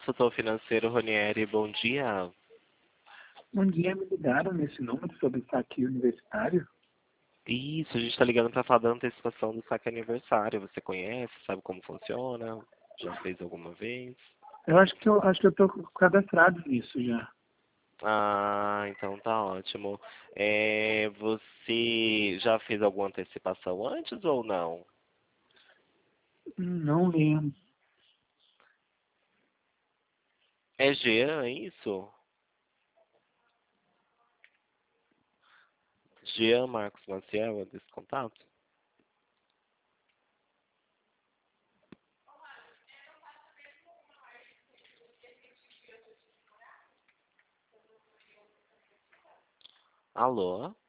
consultor financeiro Ronieri, bom dia. Um dia me ligaram nesse número sobre saque universitário. Isso, a gente está ligando para falar da antecipação do saque aniversário. Você conhece, sabe como funciona? Já fez alguma vez? Eu acho que eu tô cadastrado nisso já. Ah, então tá ótimo. Você já fez alguma antecipação antes ou não? Não lembro. É Jean, é isso? Jean Marcos Maciel, é desse contato? Alô?